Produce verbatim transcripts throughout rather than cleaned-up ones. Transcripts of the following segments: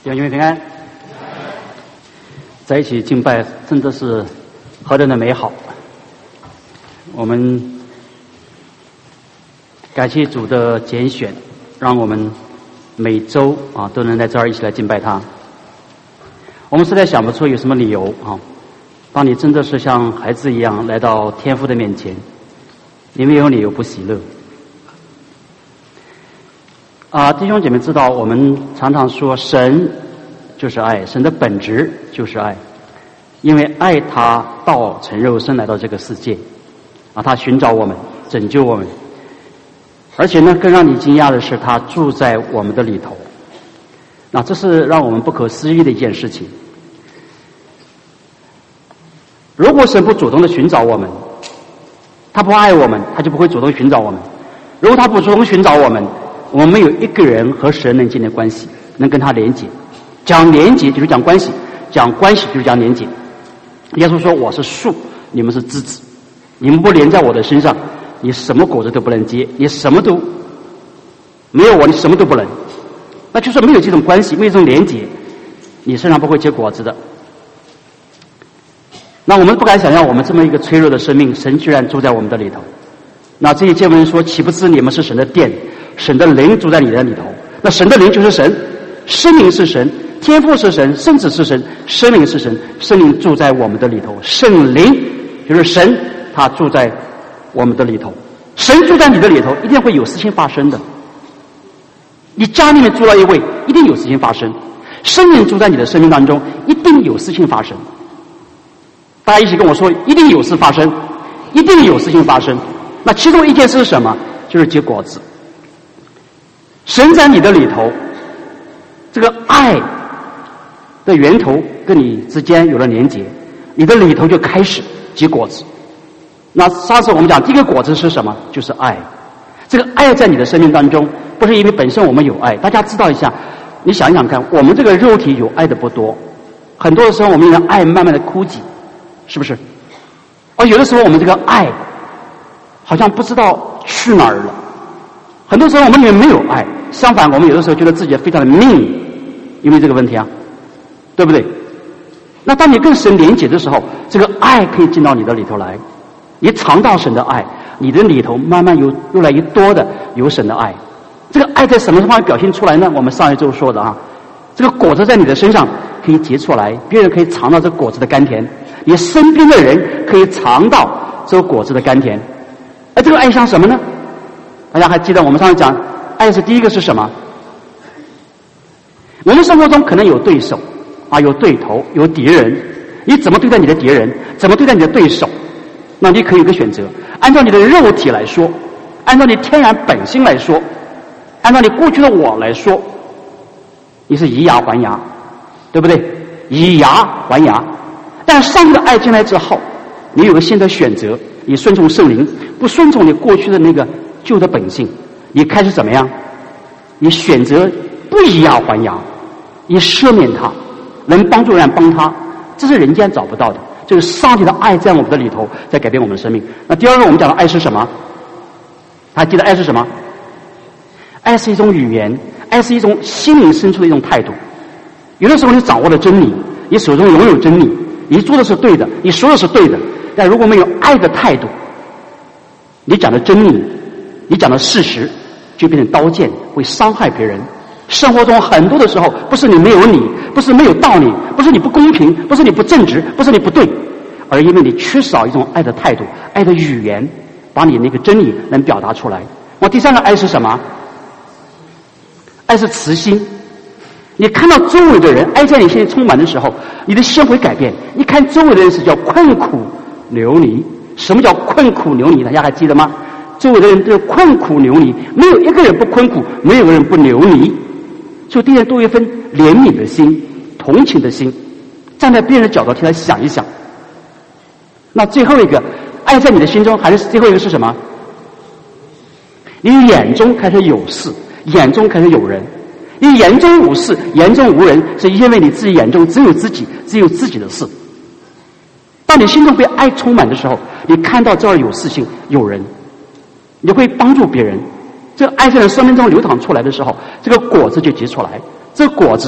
弟兄姐妹平安，在一起敬拜真的是何等的美好。我们感谢主的拣选，让我们每周啊都能在这儿一起来敬拜他。我们实在想不出有什么理由啊，当你真的是像孩子一样来到天父的面前，你没有理由不喜乐。啊，弟兄姐妹知道，我们常常说神就是爱，神的本质就是爱，因为爱他道成肉身来到这个世界，啊，他寻找我们，拯救我们，而且呢，更让你惊讶的是，他住在我们的里头。那这是让我们不可思议的一件事情。如果神不主动的寻找我们，他不爱我们，他就不会主动寻找我们。如果他不主动寻找我们，我们没有一个人和神能建立关系，能跟他连结。讲连结就是讲关系，讲关系就是讲连结。耶稣说：“我是树，你们是枝子，你们不连在我的身上，你什么果子都不能结，你什么都没有我，你什么都不能。”那就是没有这种关系，没有这种连结，你身上不会结果子的。那我们不敢想象，我们这么一个脆弱的生命，神居然住在我们的里头。那这些经文说：“岂不知你们是神的殿，神的灵住在你的里头。”那神的灵就是神，生命是神，天父是神，圣子是神，生命是神，生命住在我们的里头。圣灵就是神，他住在我们的里头。神住在你的里头，一定会有事情发生的。你家里面住了一位，一定有事情发生。生命住在你的生命当中，一定有事情发生。大家一起跟我说，一定有事发生，一定有事情发生。那其中一件事是什么？就是结果子。神在你的里头，这个爱的源头跟你之间有了连结，你的里头就开始结果子。那上次我们讲第一个果子是什么？就是爱。这个爱在你的生命当中，不是因为本身我们有爱。大家知道一下，你想一想看，我们这个肉体有爱的不多，很多的时候我们的爱慢慢的枯竭，是不是？而有的时候我们这个爱好像不知道去哪儿了。很多时候我们里面没有爱，相反我们有的时候觉得自己非常的命，因为这个问题啊，对不对？那当你跟神连结的时候，这个爱可以进到你的里头来，你尝到神的爱，你的里头慢慢有越来越多的有神的爱。这个爱在什么地方表现出来呢？我们上一周说的啊，这个果子在你的身上可以结出来，别人可以尝到这个果子的甘甜，你身边的人可以尝到这个果子的甘甜。而这个爱像什么呢？大家还记得我们上次讲，爱是第一个是什么？我们生活中可能有对手啊，有对头，有敌人。你怎么对待你的敌人？怎么对待你的对手？那你可以有个选择。按照你的肉体来说，按照你天然本性来说，按照你过去的我来说，你是以牙还牙，对不对？以牙还牙。但上帝的爱进来之后，你有个新的选择，你顺从圣灵，不顺从你过去的那个旧的本性，你开始怎么样？你选择不以牙还牙，你赦免他，能帮助人帮他，这是人间找不到的。就是上帝的爱在我们的里头，在改变我们的生命。那第二个我们讲的爱是什么？还记得爱是什么？爱是一种语言，爱是一种心灵深处的一种态度。有的时候你掌握了真理，你手中拥有真理，你做的是对的，你说的是对的，但如果没有爱的态度，你讲的真理，你讲的事实就变成刀剑，会伤害别人。生活中很多的时候，不是你没有理，不是没有道理，不是你不公平，不是你不正直，不是你不对，而因为你缺少一种爱的态度，爱的语言，把你那个真理能表达出来。那第三个爱是什么？爱是慈心。你看到周围的人爱在你心里充满的时候，你的心会改变。你看周围的人是叫困苦流离。什么叫困苦流离？大家还记得吗？周围的人都是困苦流离，没有一个人不困苦，没有一个人不流离。所以对人多一份怜悯的心，同情的心，站在别人的角度替他想一想。那最后一个爱在你的心中，还是最后一个是什么？你眼中开始有事，眼中开始有人。你眼中无事，眼中无人，是因为你自己眼中只有自己，只有自己的事。当你心中被爱充满的时候，你看到这儿有事情有人，你会帮助别人。这个爱在你生命中流淌出来的时候，这个果子就结出来。这个果子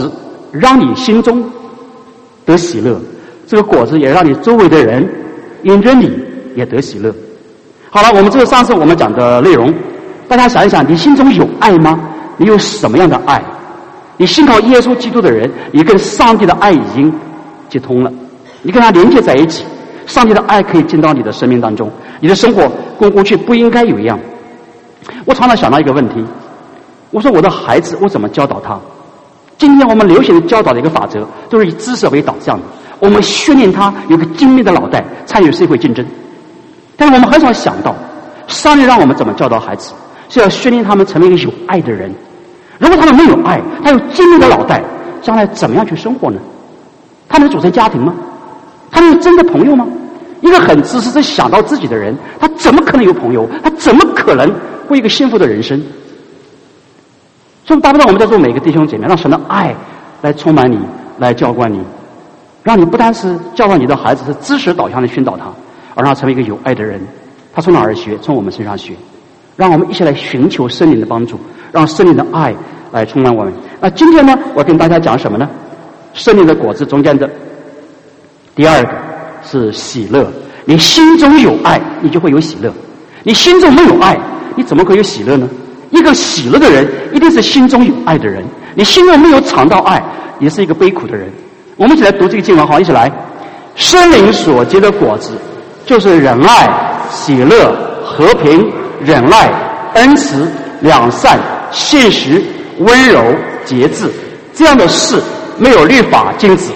让你心中得喜乐，这个果子也让你周围的人因着你也得喜乐。好了，我们这个上次我们讲的内容，大家想一想，你心中有爱吗？你有什么样的爱？你信靠耶稣基督的人，你跟上帝的爱已经接通了，你跟他连接在一起，上帝的爱可以进到你的生命当中，你的生活跟过去不应该有一样。我常常想到一个问题，我说我的孩子我怎么教导他？今天我们流行的教导的一个法则都是以知识为导向的，我们训练他有个精密的脑袋，参与社会竞争。但是我们很少想到，上帝让我们怎么教导孩子，是要训练他们成为一个有爱的人。如果他们没有爱，他有精密的脑袋，将来怎么样去生活呢？他能组成家庭吗？他能有真的朋友吗？一个很自私只想到自己的人，他怎么可能有朋友？他怎么可能过一个幸福的人生？所以大不了我们在座每个弟兄姐妹，让神的爱来充满你，来教灌你，让你不单是教导你的孩子是知识导向的熏导他，而让他成为一个有爱的人。他从哪儿学？从我们身上学。让我们一起来寻求圣灵的帮助，让圣灵的爱来充满我们。那今天呢，我跟大家讲什么呢？圣灵的果子中间的第二个是喜乐。你心中有爱，你就会有喜乐。你心中没有爱，你怎么会有喜乐呢？一个喜乐的人，一定是心中有爱的人。你心中没有尝到爱，也是一个悲苦的人。我们一起来读这个经文，好，一起来。圣灵所结的果子，就是仁爱、喜乐、和平、忍耐、恩慈、良善、信实、温柔、节制，这样的事没有律法禁止。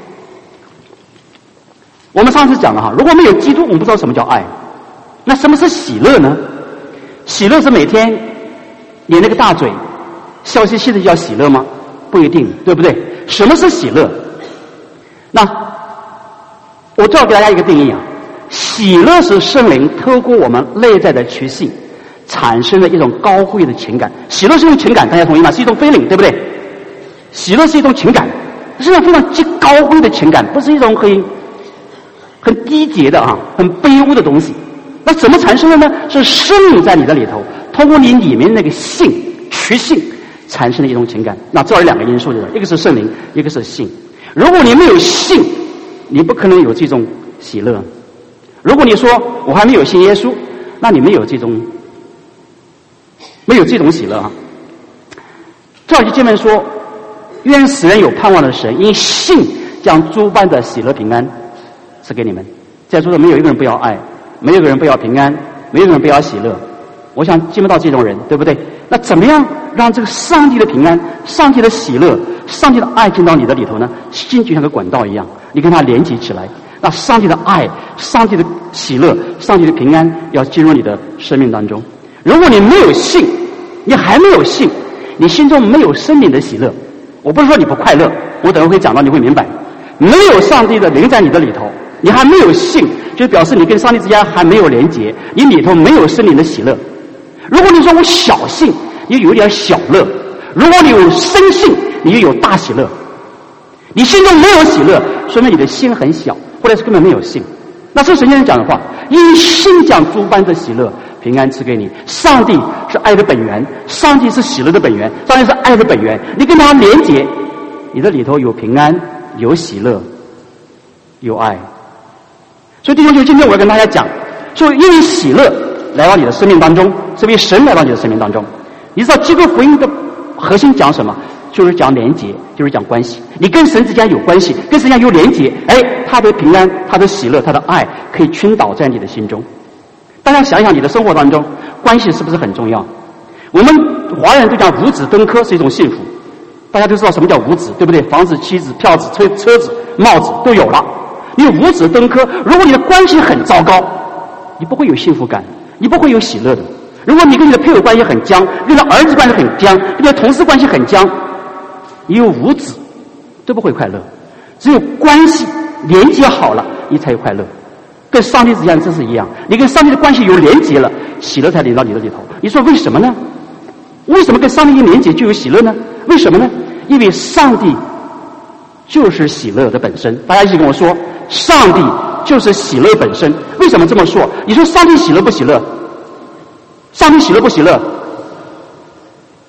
我们上次讲了哈，如果没有基督，我们不知道什么叫爱。那什么是喜乐呢？喜乐是每天你那个大嘴笑嘻嘻的叫喜乐吗？不一定，对不对？什么是喜乐？那我就要给大家一个定义啊。喜乐是圣灵透过我们内在的觉性产生的一种高贵的情感。喜乐是一种情感，大家同意吗？是一种 feeling， 对不对？喜乐是一种情感，是一种非常极高贵的情感，不是一种很很低级的啊，很卑污的东西。那怎么产生的呢？是圣灵在你的里头，通过你里面那个性觉性产生的一种情感。那这有两个因素，一个是圣灵，一个是性。如果你没有性，你不可能有这种喜乐。如果你说我还没有信耶稣，那你没有这种没有这种喜乐啊。这儿就经文说，愿使人有盼望的神因信将诸般的喜乐平安赐给你们。在座的没有一个人不要爱，没有一个人不要平安，没有一个人不要喜乐。我想见不到这种人，对不对？那怎么样让这个上帝的平安、上帝的喜乐、上帝的爱进到你的里头呢？心就像个管道一样，你跟它连接起来。那上帝的爱、上帝的喜乐、上帝的平安要进入你的生命当中。如果你没有信，你还没有信，你心中没有生命的喜乐，我不是说你不快乐，我等会会讲到，你会明白。没有上帝的灵在你的里头，你还没有信，就表示你跟上帝之间还没有连结，你里头没有生命的喜乐。如果你说我小信，你有点小乐；如果你有深信，你就有大喜乐。你心中没有喜乐，说明你的心很小，或者是根本没有信。那这是神经人讲的话，因信将诸般的喜乐平安赐给你。上帝是爱的本源，上帝是喜乐的本源，上帝是爱的本源。你跟他连结，你的里头有平安，有喜乐，有爱。所以弟兄姐妹，今天我要跟大家讲，说因为喜乐来到你的生命当中，是因为神来到你的生命当中。你知道基督福音的核心讲什么？就是讲连结，就是讲关系。你跟神之间有关系，跟神之间有连结，哎，他的平安、他的喜乐、他的爱可以倾倒在你的心中。大家想一想，你的生活当中关系是不是很重要？我们华人都讲五子登科是一种幸福，大家都知道什么叫五子，对不对？房子、妻子、票子、车车子、帽子都有了。你五子登科，如果你的关系很糟糕，你不会有幸福感，你不会有喜乐的。如果你跟你的配偶关系很僵，跟你的儿子关系很僵，跟你的同事关系很僵，你有五子都不会快乐。只有关系连接好了，你才有快乐。跟上帝之间真是一样，你跟上帝的关系有连接了，喜乐才连到你的里头。你说为什么呢？为什么跟上帝一连接就有喜乐呢？为什么呢？因为上帝就是喜乐的本身。大家一起跟我说，上帝就是喜乐本身。为什么这么说？你说上帝喜乐不喜乐？上帝喜乐不喜乐？一定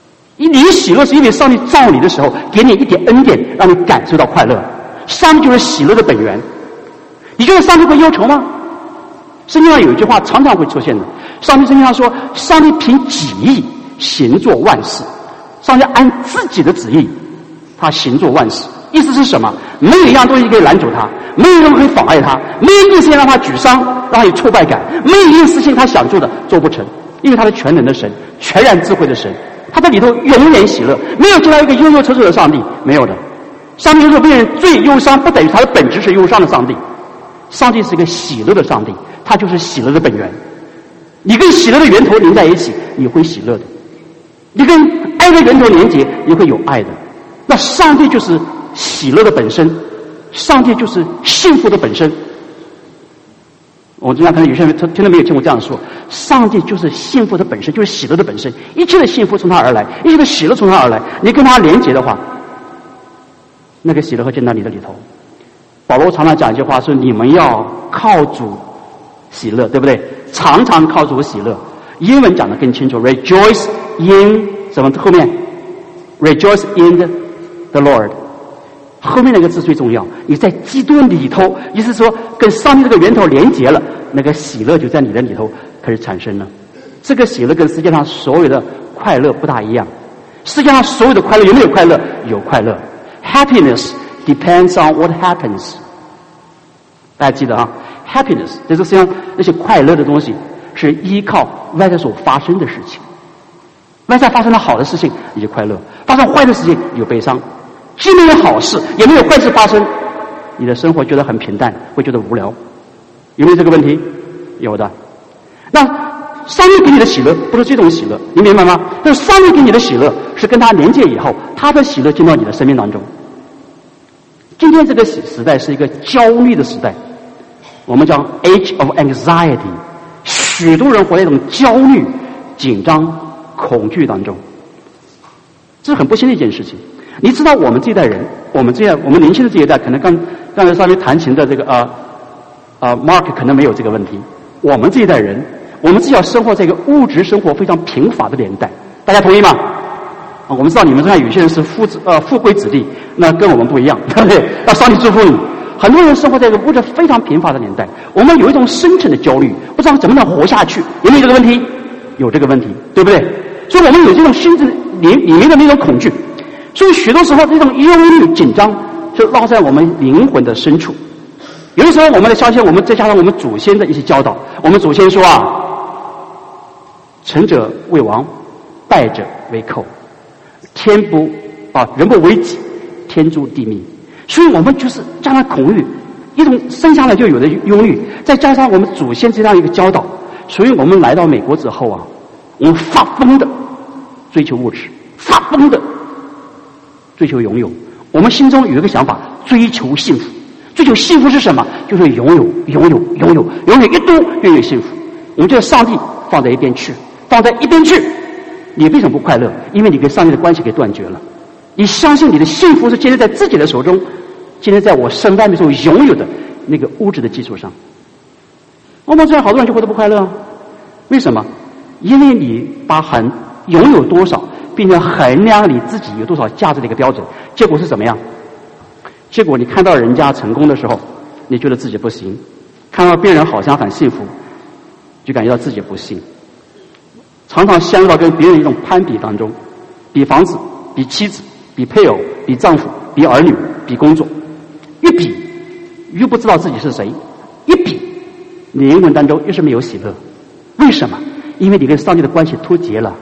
你的喜乐是因为上帝造你的时候给你一点恩典，让你感受到快乐。上帝就是喜乐的本源。你觉得上帝会忧愁吗？圣经上有一句话常常会出现的，上帝圣经上说，上帝凭己意行作万事。上帝按自己的旨意他行作万事。意思是什么？没有一样东西可以拦阻他，没有人可以妨碍他，没有一件事情让他沮丧，让他有挫败感，没有一件事情他想做的做不成。因为他是全能的神，全然智慧的神，他在里头永远喜乐，没有见到一个忧忧愁愁的上帝，没有的。上帝就是为人最忧伤，不等于他的本质是忧伤的上帝。上帝是一个喜乐的上帝，他就是喜乐的本源。你跟喜乐的源头连在一起，你会喜乐的；你跟爱的源头连接，你会有爱的。那上帝就是喜乐的本身，上帝就是幸福的本身。我经常可能有些人听都没有听过这样说，上帝就是幸福的本身，就是喜乐的本身，一切的幸福从他而来，一切的喜乐从他而来。你跟他连结的话，那个喜乐会进到你的里头。保罗常常讲一句话，说你们要靠主喜乐，对不对？常常靠主喜乐。英文讲得更清楚 ，rejoice in 什么后面 ，rejoice in the, the Lord。后面那个字最重要，你在基督里头，意思说跟上帝这个源头连结了，那个喜乐就在你的里头开始产生了。这个喜乐跟世界上所有的快乐不大一样。世界上所有的快乐有没有快乐？有快乐。Happiness depends on what happens。大家记得啊 ，happiness 就是实际上那些快乐的东西是依靠外在所发生的事情。外在发生了好的事情，你就快乐；发生坏的事情，你就悲伤。既没有好事，也没有坏事发生，你的生活觉得很平淡，会觉得无聊。有没有这个问题？有的。那上帝给你的喜乐不是这种喜乐，你明白吗？但是上帝给你的喜乐是跟他连接以后，他的喜乐进到你的生命当中。今天这个时代是一个焦虑的时代，我们叫 age of anxiety， 许多人活在一种焦虑、紧张、恐惧当中，这是很不幸的一件事情。你知道我们这一代人，我们这样我们年轻的这一代，可能刚刚才上面弹琴的这个啊啊 Mark 可能没有这个问题。我们这一代人，我们至少生活在一个物质生活非常贫乏的年代，大家同意吗？啊，我们知道你们这样有些人是富子呃富贵子弟，那跟我们不一样，对不对？要上帝祝福你。很多人生活在一个物质非常贫乏的年代，我们有一种深沉的焦虑，不知道怎么能活下去，有没有这个问题？有这个问题，对不对？所以我们有这种心智里里面的那种恐惧。所以许多时候这种忧虑紧张就落在我们灵魂的深处。有的时候我们的相信，我们再加上我们祖先的一些教导，我们祖先说啊，成者为王，败者为寇，天不啊人不为己，天诛地灭。所以我们就是加上恐惧，一种生下来就有的忧虑，再加上我们祖先这样一个教导，所以我们来到美国之后啊，我们发疯的追求物质，发疯的追求拥有。我们心中有一个想法，追求幸福。追求幸福是什么？就是拥有拥有拥有拥有越多越越幸福。我们这个上帝放在一边去，放在一边去，你为什么不快乐？因为你跟上帝的关系给断绝了。你相信你的幸福是建立在自己的手中，建立在我身外面所拥有的那个物质的基础上。我们这样好多人就活得不快乐，为什么？因为你把很拥有多少变成衡量你自己有多少价值的一个标准，结果是怎么样？结果你看到人家成功的时候，你觉得自己不行；看到别人好像很幸福，就感觉到自己不幸。常常陷入到跟别人一种攀比当中，比房子，比妻子，比配偶，比丈夫，比儿女，比工作。越比越不知道自己是谁，一比你灵魂当中越是没有喜乐。为什么？因为你跟上帝的关系脱节了。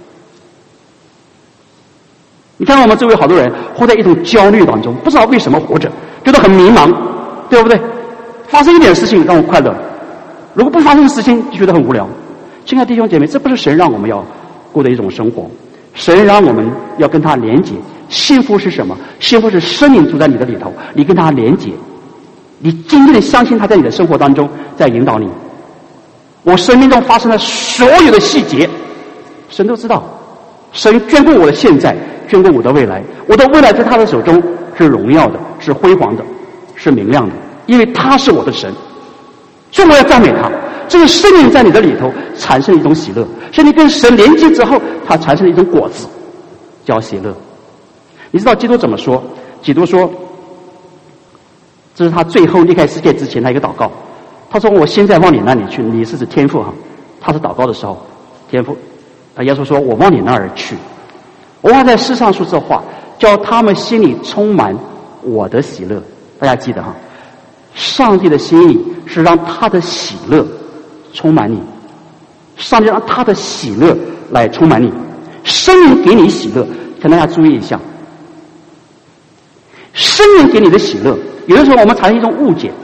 你看我们周围好多人活在一种焦虑当中，不知道为什么活着，觉得很迷茫，对不对？发生一点事情让我快乐，如果不发生事情就觉得很无聊。亲爱的弟兄姐妹，这不是神让我们要过的一种生活，神让我们要跟他连结。幸福是什么？幸福是生命住在你的里头，你跟他连结，你真正的相信他在你的生活当中在引导你。我生命中发生的所有的细节，神都知道。神眷顾我的现在，眷顾我的未来，我的未来在他的手中是荣耀的，是辉煌的，是明亮的，因为他是我的神，所以我要赞美他。这个生命在你的里头产生了一种喜乐，是你跟神连接之后，它产生了一种果子。 叫喜乐。你知道基督怎么说？基督说，这是他最后离开世界之前的一个祷告。他说：“我现在往你那里去。”你是指天父哈？他是祷告的时候，天父啊，耶稣说：“我往你那儿去。我要在世上说这话，叫他们心里充满我的喜乐。”大家记得哈，上帝的心意是让他的喜乐充满你，上帝让他的喜乐来充满你，生命给你喜乐。请大家注意一下，生命给你的喜乐，有的时候我们产生一种误解。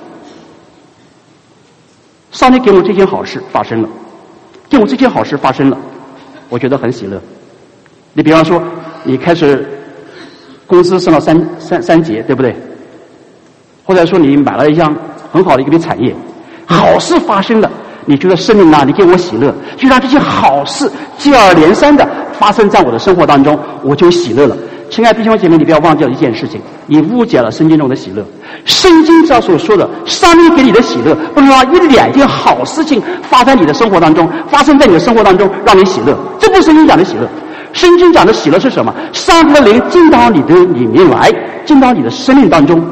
上帝给我这件好事发生了，给我这件好事发生了，我觉得很喜乐。你比方说，你开始公司升了三三三级，对不对？或者说你买了一项很好的一个产业，好事发生了，你觉得生命啊，你给我喜乐，就让这些好事接二连三的发生在我的生活当中，我就喜乐了。亲爱的弟兄姐妹，你不要忘记了一件事情，你误解了圣经中的喜乐。圣经上所说的上帝给你的喜乐，不能让一两件好事情发生在你的生活当中，发生在你的生活当中让你喜乐，这不是圣经讲的喜乐。圣经讲的喜乐是什么？上帝的灵进到你的里面来，进到你的生命当中，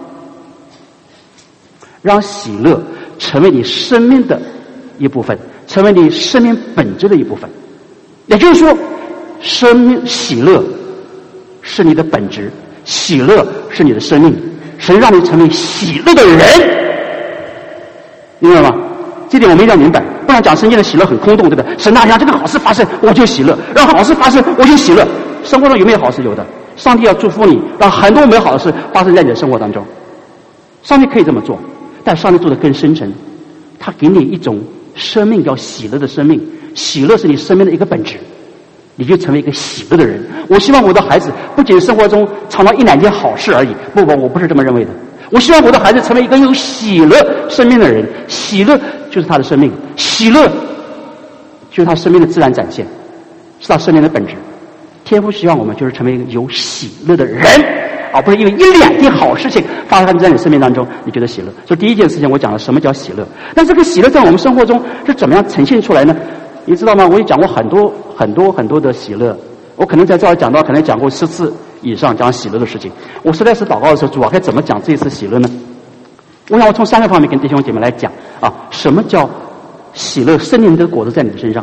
让喜乐成为你生命的一部分，成为你生命本质的一部分。也就是说，生命喜乐是你的本质，喜乐是你的生命，神让你成为喜乐的人，明白吗？这点我们一定要明白，不然讲圣经的喜乐很空洞，对不对？神啊，让这个好事发生，我就喜乐；让好事发生，我就喜乐。生活中有没有好事？有的。上帝要祝福你，让很多美好的事发生在你的生活当中。上帝可以这么做，但上帝做得更深沉，他给你一种生命叫喜乐的生命，喜乐是你生命的一个本质，你就成为一个喜乐的人。我希望我的孩子不仅生活中尝到一两件好事而已，不不，我不是这么认为的。我希望我的孩子成为一个有喜乐生命的人，喜乐就是他的生命，喜乐就是他生命的自然展现，是他生命的本质。天父希望我们就是成为一个有喜乐的人，而不是因为一两件好事情发生在你生命当中你觉得喜乐。所以第一件事情我讲了什么叫喜乐，但这个喜乐在我们生活中是怎么样呈现出来呢？你知道吗？我也讲过很多很多很多的喜乐，我可能在这儿讲到可能讲过十次以上讲喜乐的事情。我实在是祷告的时候，主要该怎么讲这一次喜乐呢？我想我从三个方面跟弟兄姐妹来讲啊，什么叫喜乐？生命的果子在你的身上，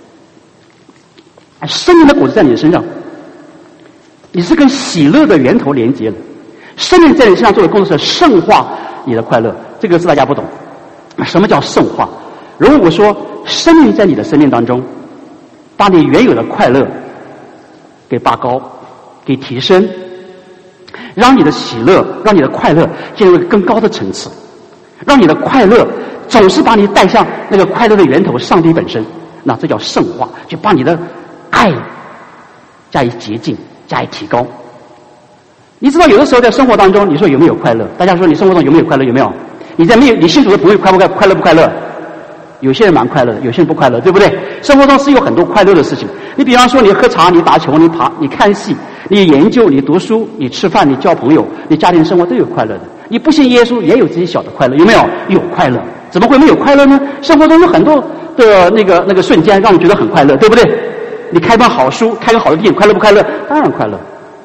生命的果子在你的身上，你是跟喜乐的源头连接的。生命在你身上做的工作是圣化你的快乐，这个是大家不懂。什么叫圣化？如果说生命在你的生命当中，把你原有的快乐给拔高，给提升，让你的喜乐，让你的快乐进入更高的层次，让你的快乐总是把你带向那个快乐的源头上帝本身，那这叫圣化，就把你的爱加以洁净，加以提高。你知道有的时候在生活当中，你说有没有快乐？大家说你生活中有没有快乐？有没有？你在没有你信主的朋友快不快快乐不快乐？有些人蛮快乐的，有些人不快乐，对不对？生活中是有很多快乐的事情。你比方说，你喝茶，你打球，你爬，你看戏，你研究，你读书，你吃饭，你交朋友，你家庭生活都有快乐的。你不信耶稣，也有自己小的快乐，有没有？有快乐，怎么会没有快乐呢？生活中有很多的那个那个瞬间，让你觉得很快乐，对不对？你开本好书，开个好的电影，快乐不快乐？当然快乐。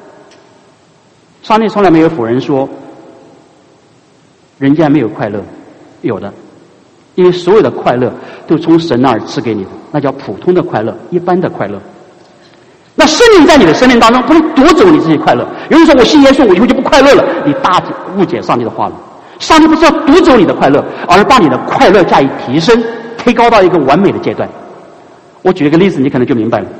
上帝从来没有否认说人家没有快乐，有的。因为所有的快乐都从神那儿赐给你的，那叫普通的快乐，一般的快乐。那生命在你的生命当中不能夺走你这些快乐。有人说我信耶稣，我以后就不快乐了，你大误解上帝的话了。上帝不是要夺走你的快乐，而是把你的快乐加以提升，推高到一个完美的阶段。我举一个例子，你可能就明白了。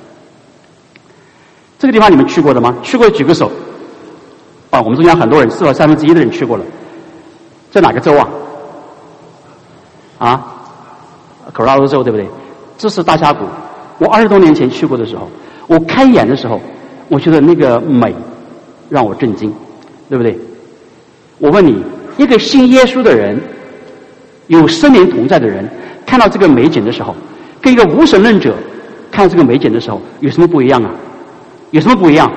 这个地方你们去过的吗？去过的举个手。啊，我们中间很多人，四百三分之一的人去过了。在哪个州啊？啊，科罗拉多州对不对？这是大峡谷。我二十多年前去过的时候，我开眼的时候，我觉得那个美让我震惊，对不对？我问你，一个信耶稣的人，有生灵同在的人，看到这个美景的时候，跟一个无神论者看到这个美景的时候，有什么不一样啊？有什么不一样？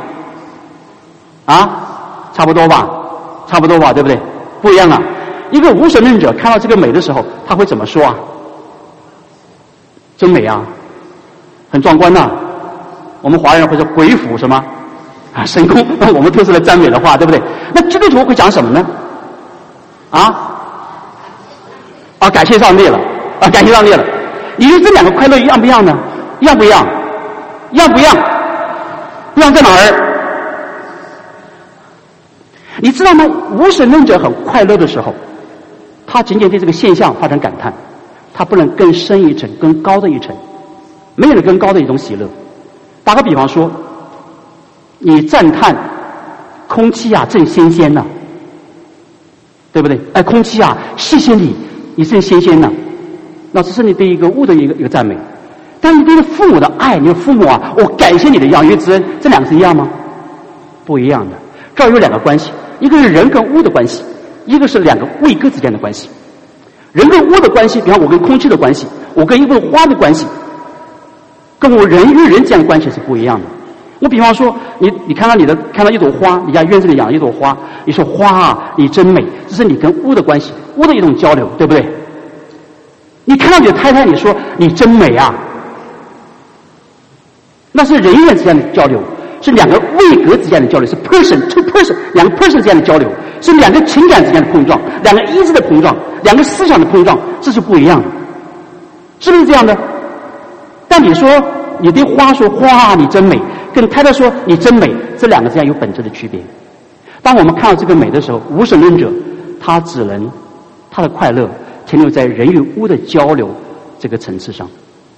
啊，差不多吧，差不多吧，对不对？不一样啊。一个无神论者看到这个美的时候，他会怎么说啊？真美啊，很壮观呐、啊， 我们华人会说鬼斧什么啊神功，我们都是来赞美的话，对不对？那基督徒会讲什么呢？啊啊，感谢上帝了啊，感谢上帝了。你说这两个快乐一样不一样呢？一样不一样？一样不一样？不一样在哪儿？你知道吗？无神论者很快乐的时候，他仅仅对这个现象发生感叹，他不能更深一层、更高的一层，没有更高的一种喜乐。打个比方说，你赞叹空气啊真新鲜呐、啊，对不对？哎，空气啊，谢谢你，你真新鲜呐、啊。那这是你对一个物的一个一个赞美。但是你对父母的爱，你的父母啊，我感谢你的养育之恩，这两个是一样吗？不一样的。这儿有两个关系，一个是人跟物的关系，一个是两个位格之间的关系。人跟物的关系，比方我跟空气的关系，我跟一朵花的关系，跟我人与人之间的关系是不一样的。我比方说，你你看到你的看到一朵花，你家院子里养了一朵花，你说花啊，你真美，这是你跟物的关系，物的一种交流，对不对？你看到你的太太，你说你真美啊，那是人与人之间的交流，是两个位格之间的交流，是 person to person 两个 person 之间的交流，是两个情感之间的碰撞，两个意志的碰撞，两个思想的碰撞，这是不一样的，是不是这样的？但你说你对花说花你真美，跟太太说你真美，这两个之间有本质的区别。当我们看到这个美的时候，无神论者他只能他的快乐停留在人与物的交流这个层次上。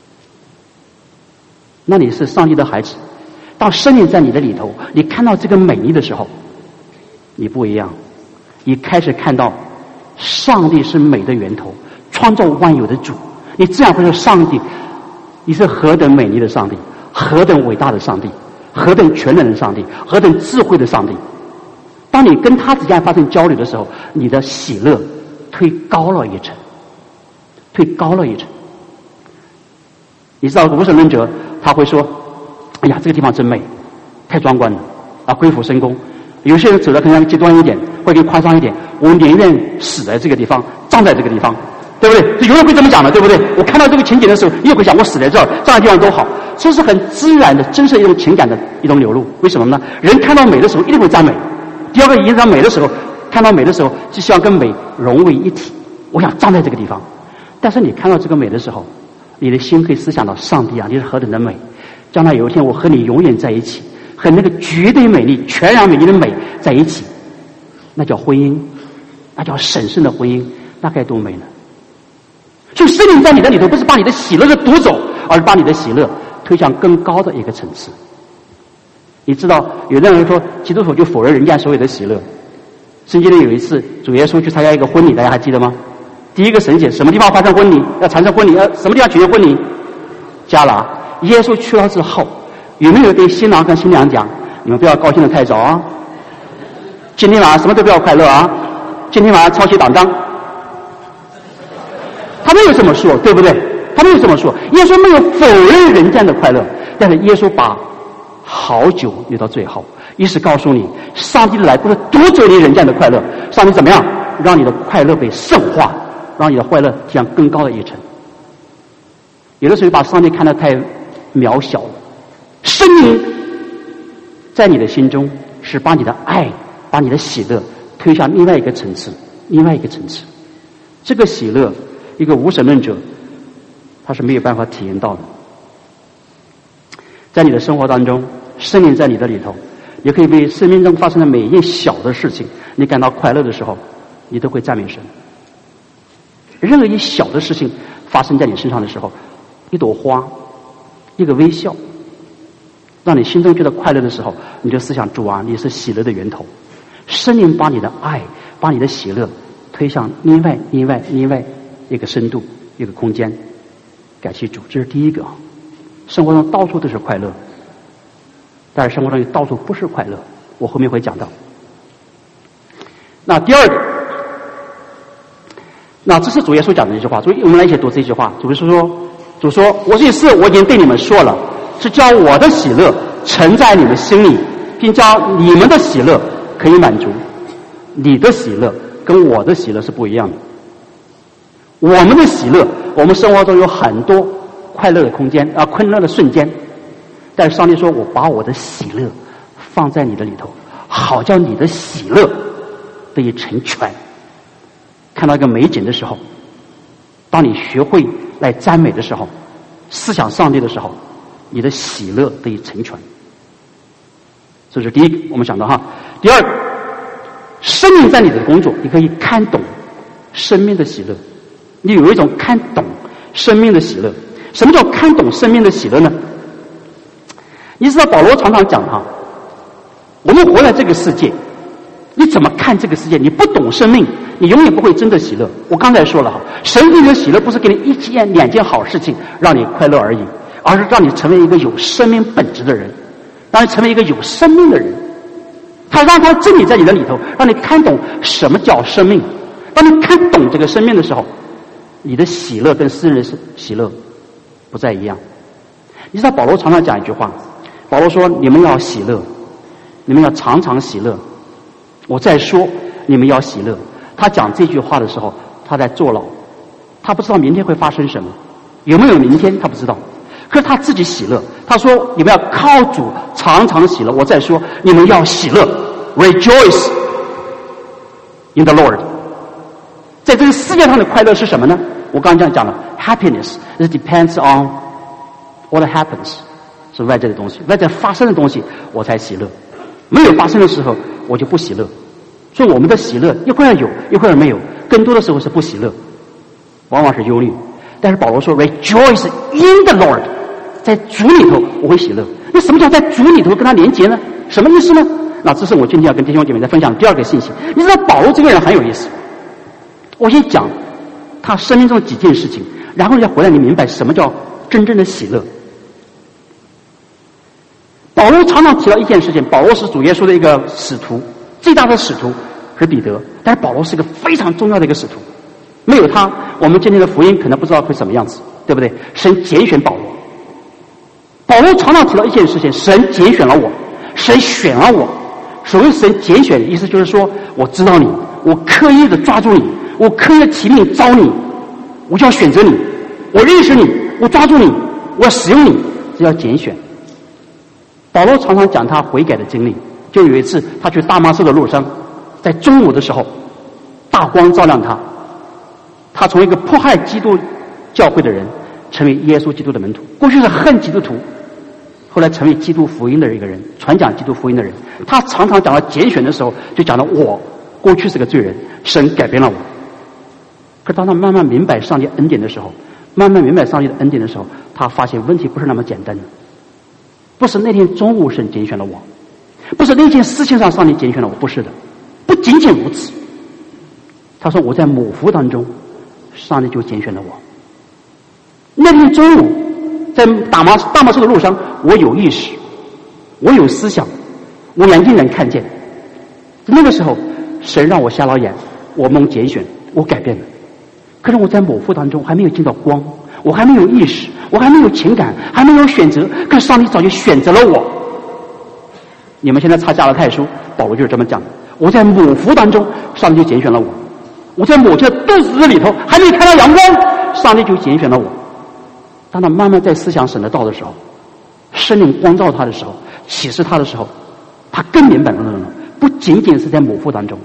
那你是上帝的孩子，当生命在你的里头，你看到这个美丽的时候，你不一样，你开始看到上帝是美的源头，创造万有的主，你这样会说上帝，你是何等美丽的上帝，何等伟大的上帝，何等全能的上帝，何等智慧的上帝。当你跟他之间发生交流的时候，你的喜乐推高了一层，推高了一层。你知道无神论者他会说，哎呀这个地方真美，太壮观了啊，鬼斧神工。有些人走得更加极端一点，会更夸张一点，我宁愿死在这个地方，葬在这个地方，对不对？就有人会这么讲的，对不对？我看到这个情景的时候，你也会想我死在这儿，这样的地方多好。这是很自然的真实一种情感的一种流露。为什么呢？人看到美的时候一定会赞美。第二个，欣赏美的时候，看到美的时候就希望跟美融为一体，我想站在这个地方。但是你看到这个美的时候，你的心可以思想到上帝啊，你是何等的美，将来有一天我和你永远在一起，和那个绝对美丽全然美丽的美在一起，那叫婚姻，那叫神圣的婚姻，那该多美呢。所以圣灵在你的里头不是把你的喜乐的夺走，而是把你的喜乐推向更高的一个层次。你知道有的人说基督徒就否认人家所有的喜乐。圣经里有一次主耶稣去参加一个婚礼，大家还记得吗？第一个神节什么地方发生婚礼，要产生婚礼，要什么地方举行婚礼？迦拿。耶稣去了之后，有没有对新郎跟新娘讲，你们不要高兴得太早啊，今天晚上什么都不要快乐啊，今天晚上抄袭党章？他没有这么说，对不对？他没有这么说。耶稣没有否认人间的快乐，但是耶稣把好酒留到最后，意思告诉你，上帝的来不是夺走你人间的快乐，上帝怎么样让你的快乐被圣化，让你的快乐提向更高的一层。有的时候把上帝看得太渺小了，圣灵在你的心中是把你的爱，把你的喜乐推向另外一个层次，另外一个层次。这个喜乐，一个无神论者他是没有办法体验到的。在你的生活当中，圣灵在你的里头，也可以为生命中发生的每一件小的事情，你感到快乐的时候，你都会赞美神。任何一小的事情发生在你身上的时候，一朵花，一个微笑，让你心中觉得快乐的时候，你就思想主啊，你是喜乐的源头。圣灵把你的爱，把你的喜乐推向另外另外另外一个深度，一个空间。感谢主，这是第一个。生活中到处都是快乐，但是生活中到处不是快乐，我后面会讲到。那第二个，那这是主耶稣讲的一句话，所以我们来一起读这句话。主耶稣说，主说，我这事我已经对你们说了，是叫我的喜乐沉在你们心里，并叫你们的喜乐可以满足。你的喜乐跟我的喜乐是不一样的。我们的喜乐，我们生活中有很多快乐的空间啊，快乐的瞬间， 但是上帝说，我把我的喜乐放在你的里头，好叫你的喜乐得以成全。看到一个美景的时候，当你学会来赞美的时候，思想上帝的时候，你的喜乐得以成全。这是第一个我们想到哈。第二个，生命在你的工作，你可以看懂生命的喜乐，你有一种看懂生命的喜乐。什么叫看懂生命的喜乐呢？你知道保罗常常讲哈，我们活在这个世界，你怎么看这个世界？你不懂生命，你永远不会真的喜乐。我刚才说了哈，神给你的喜乐不是给你一件两件好事情让你快乐而已，而是让你成为一个有生命本质的人，让你成为一个有生命的人。他让他真理在你的里头，让你看懂什么叫生命。当你看懂这个生命的时候，你的喜乐跟世人的喜乐不再一样。你知道保罗常常讲一句话，保罗说，你们要喜乐，你们要常常喜乐。我再说，你们要喜乐。他讲这句话的时候，他在坐牢，他不知道明天会发生什么，有没有明天他不知道，可是他自己喜乐。他说，你们要靠主常常喜乐。我再说，你们要喜乐 ，rejoice in the Lord。在这个世界上的快乐是什么呢？我刚刚这样讲了 ，happiness it depends on what happens， 是外在的东西，外在发生的东西我才喜乐，没有发生的时候我就不喜乐。所以我们的喜乐一会儿有，一会儿没有，更多的时候是不喜乐，往往是忧虑。但是保罗说 ，rejoice in the Lord， 在主里头我会喜乐。那什么叫在主里头跟他连结呢？什么意思呢？那这是我今天要跟弟兄姐妹在分享第二个信息。你知道保罗这个人很有意思，我先讲他生命中几件事情，然后要回来你明白什么叫真正的喜乐。保罗常常提到一件事情，保罗是主耶稣的一个使徒，最大的使徒是彼得，但是保罗是一个非常重要的一个使徒，没有他，我们今天的福音可能不知道会什么样子，对不对？神拣选保罗，保罗常常提到一件事情，神拣选了我，神选了我。所谓神拣选的意思就是说，我知道你，我刻意的抓住你，我刻意的提名招你，我就要选择你，我认识你，我抓住你，我要使用你，这叫拣选。保罗常常讲他悔改的经历，就有一次他去大马士的路上，在中午的时候，大光照亮他，他从一个迫害基督教会的人，成为耶稣基督的门徒。过去是恨基督徒，后来成为基督福音的一个人，传讲基督福音的人。他常常讲到拣选的时候，就讲到我过去是个罪人，神改变了我。可当他慢慢明白上帝恩典的时候，慢慢明白上帝的恩典的时候，他发现问题不是那么简单的，不是那天中午神拣选了我，不是那件事情上上帝拣选了我，不是的，不仅仅如此。他说我在母腹当中，上帝就拣选了我。那天中午在大马大马士的路上，我有意识，我有思想，我眼睛能看见。那个时候神让我瞎了眼，我蒙拣选，我改变了。可是我在母腹当中还没有见到光，我还没有意识，我还没有情感，还没有选择，可是上帝早就选择了我。你们现在查加拉太书，保罗就是这么讲的，我在母腹当中，上帝就拣选了我。我在母亲的肚子里头还没看到阳光，上帝就拣选了我。当他慢慢在思想神的道的时候，圣灵光照他的时候，启示他的时候，他更明白了，不仅仅是在母腹当中。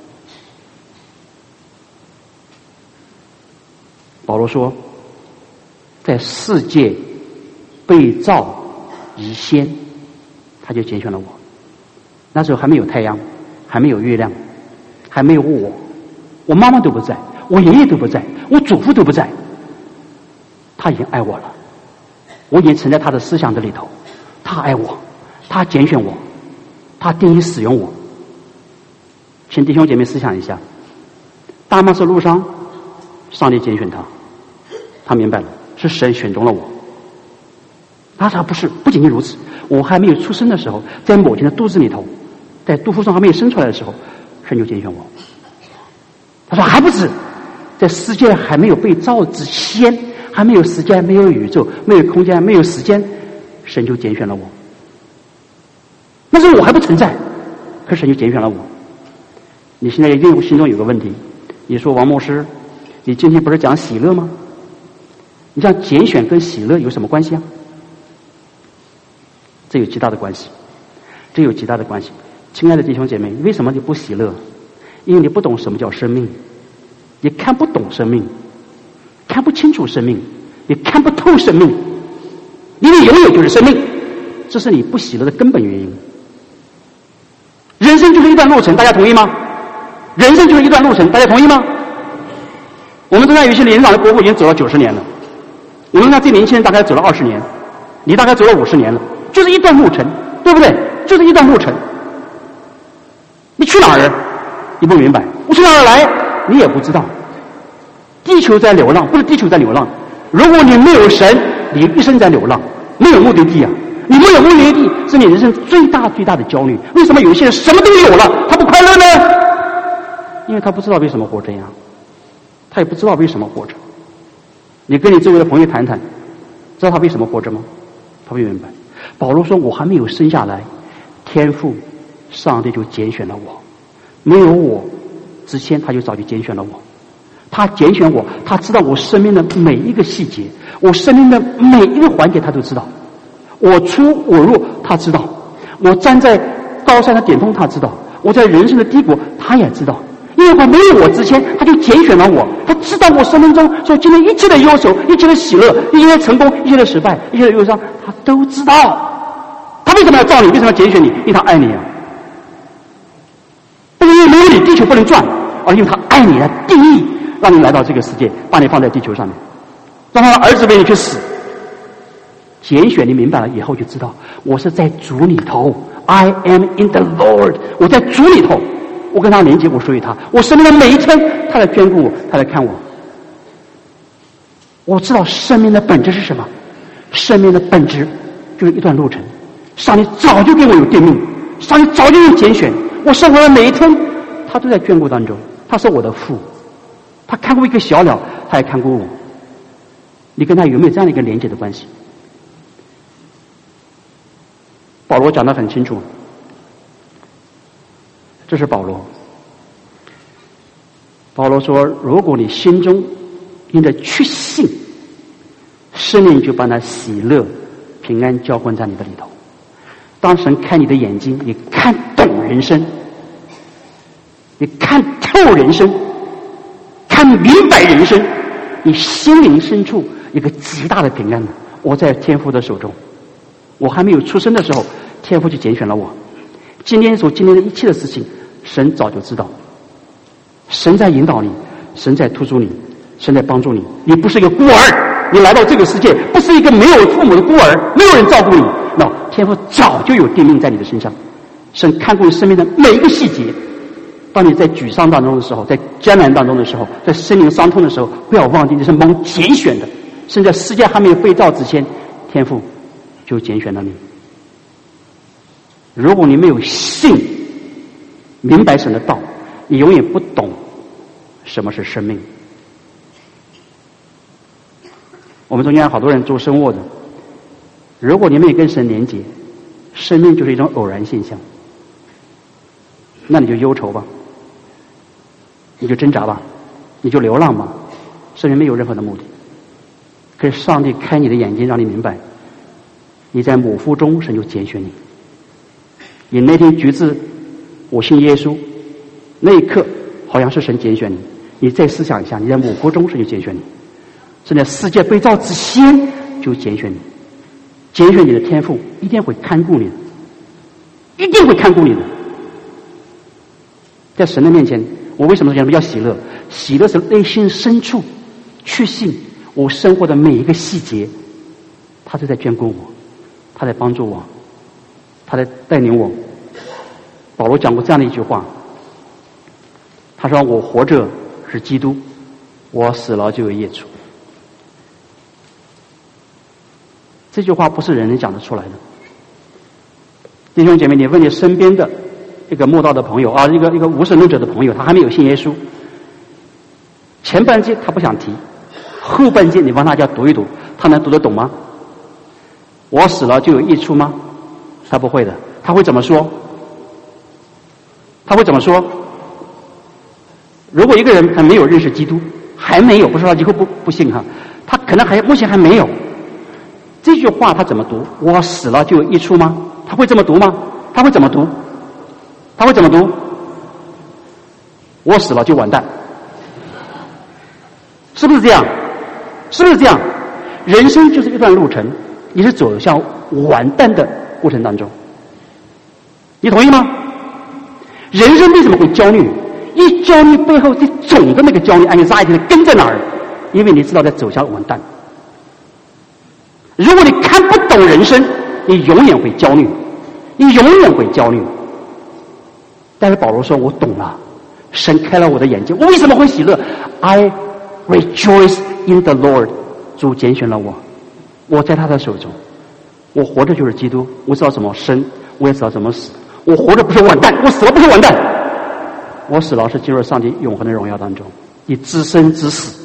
保罗说，在世界被造以先，他就拣选了我。那时候还没有太阳，还没有月亮，还没有我，我妈妈都不在，我爷爷都不在，我祖父都不在，他已经爱我了，我已经存在他的思想的里头，他爱我，他拣选我，他定义使用我。请弟兄姐妹思想一下，大马士路上上帝拣选他，他明白了是神选中了我。他说不是，不仅仅如此，我还没有出生的时候，在母亲的肚子里头，在肚腹上还没有生出来的时候，神就拣选我。他说还不止，在世界还没有被造之前，还没有时间，没有宇宙，没有空间，没有时间，神就拣选了我。那时候我还不存在，可是神就拣选了我。你现在一定心中有个问题，你说王牧师，你今天不是讲喜乐吗？你讲拣选跟喜乐有什么关系啊？ 这有极大的关系，这有极大的关系。亲爱的弟兄姐妹，为什么你不喜乐？因为你不懂什么叫生命，你看不懂生命，看不清楚生命，你看不透生命，因为拥有就是生命，这是你不喜乐的根本原因。人生就是一段路程，大家同意吗？人生就是一段路程，大家同意吗？我们中间有一些年长的国父已经走了九十年了，我们中间最年轻人大概走了二十年，你大概走了五十年了，就是一段路程，对不对？就是一段路程。你去哪儿？你不明白。我从哪儿来？你也不知道。地球在流浪，不是地球在流浪。如果你没有神，你一生在流浪，没有目的地啊！你没有目的地，是你人生最大最大的焦虑。为什么有些人什么都有了，他不快乐呢？因为他不知道为什么活这样，他也不知道为什么活着。你跟你周围的朋友谈谈，知道他为什么活着吗？他会明白。保罗说：“我还没有生下来，天父上帝就拣选了我，没有我之前，他就早就拣选了我。他拣选我，他知道我生命的每一个细节，我生命的每一个环节，他都知道。我出我入，他知道；我站在高山的顶峰，他知道；我在人生的低谷，他也知道。因为他没有我之前，他就拣选了我。他知道我生命中所经历一切的忧愁、一切的喜乐、一切的成功、一切的失败、一切的忧伤，他都知道。他为什么要造你？为什么要拣选你？因为他爱你啊！不是因为没有你，地球不能转，而因为他爱你的定义，让你来到这个世界，把你放在地球上面，让他的儿子为你去死。拣选你明白了以后，就知道我是在主里头 ，I am in the Lord， 我在主里头。我跟他连接，我属于他。我生命的每一天，他在眷顾我，他在看我。我知道生命的本质是什么？生命的本质就是一段路程。上帝早就给我有定命，上帝早就有拣选。我生活的每一天，他都在眷顾当中。他是我的父，他看顾一个小鸟，他也看顾我。你跟他有没有这样的一个连接的关系？保罗讲得很清楚。这是保罗。保罗说：“如果你心中因着确信，圣灵就把那喜乐、平安浇灌在你的里头。当神开你的眼睛，你看懂人生，你看透人生，看明白人生，你心灵深处一个极大的平安。我在天父的手中，我还没有出生的时候，天父就拣选了我。今天所经历的一切的事情，神早就知道。神在引导你，神在突出你，神在帮助你。你不是一个孤儿，你来到这个世界不是一个没有父母的孤儿，没有人照顾你。那天父早就有定命在你的身上，神看顾你生命的每一个细节。当你在沮丧当中的时候，在艰难当中的时候，在心灵伤痛的时候，不要忘记你是蒙拣选的。甚至在世界还没有被造之前，天父就拣选了你。如果你没有信明白神的道，你永远不懂什么是生命。我们中间好多人做生物的，如果你没有跟神连结，生命就是一种偶然现象，那你就忧愁吧，你就挣扎吧，你就流浪吧，生命没有任何的目的。可是上帝开你的眼睛，让你明白，你在母腹中，神就拣选你。你那天决志我信耶稣，那一刻好像是神拣选你。你再思想一下，你在母腹中，神就拣选你；是在世界被造之前就拣选你。拣选你的天父一定会看顾你的，一定会看顾你的。在神的面前，我为什么讲要喜乐？喜乐是内心深处确信我生活的每一个细节，他都在眷顾我，他在帮助我，他在带领我。保罗讲过这样的一句话，他说：“我活着是基督，我死了就有益处。”这句话不是人人讲得出来的。弟兄姐妹，你问你身边的一个慕道的朋友啊，一个一个无神论者的朋友，他还没有信耶稣，前半句他不想提，后半句你帮大家读一读，他能读得懂吗？我死了就有益处吗？他不会的。他会怎么说？他会怎么说？如果一个人还没有认识基督，还没有，不是说他以后不不信哈，他可能还目前还没有， 这句话他怎么读？我死了就有益处吗？他会这么读吗？他会怎么读？他会怎么读？我死了就完蛋，是不是这样？是不是这样？人生就是一段路程，你是走向完蛋的过程当中，你同意吗？人生为什么会焦虑？一焦虑背后最总的那个焦虑 anxiety 的根在哪儿？因为你知道在走向完蛋。如果你看不懂人生，你永远会焦虑，你永远会焦虑。但是保罗说我懂了，神开了我的眼睛，我为什么会喜乐？ I rejoice in the Lord。 主拣选了我，我在他的手中，我活着就是基督，我知道怎么生，我也知道怎么死。我活着不是完蛋，我死了不是完蛋，我死了是进入上帝永恒的荣耀当中，以知生之死。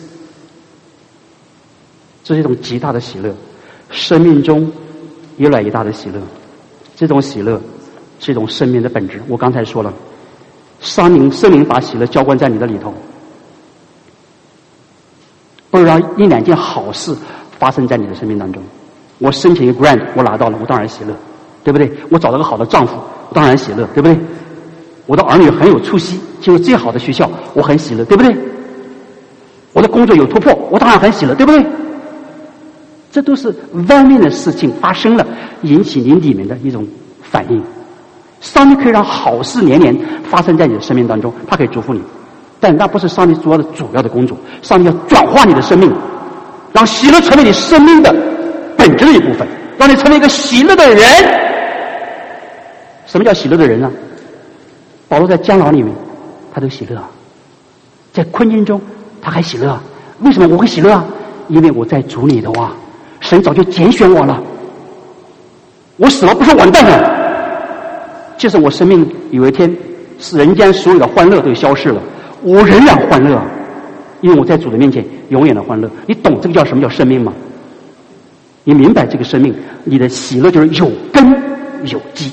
这是一种极大的喜乐，生命中越来越大的喜乐。这种喜乐是一种生命的本质。我刚才说了，圣灵圣灵把喜乐浇灌在你的里头，不如让一两件好事发生在你的生命当中。我申请一个 grant， 我拿到了，我当然喜乐，对不对？我找到个好的丈夫，我当然喜乐，对不对？我的儿女很有出息，进入最好的学校，我很喜乐，对不对？我的工作有突破，我当然很喜乐，对不对？这都是外面的事情发生了，引起你里面的一种反应。上帝可以让好事连连发生在你的生命当中，他可以祝福你，但那不是上帝主要的主要的工作。上帝要转化你的生命，让喜乐成为你生命的本质的一部分，让你成为一个喜乐的人。什么叫喜乐的人呢？保罗在监牢里面他都喜乐啊，在困境中他还喜乐啊。为什么我会喜乐啊？因为我在主里头啊，神早就拣选我了，我死了不是完蛋了。就是我生命有一天是人间所有的欢乐都消失了，我仍然欢乐，因为我在主的面前永远的欢乐。你懂这个叫什么叫生命吗？你明白这个生命，你的喜乐就是有根有基，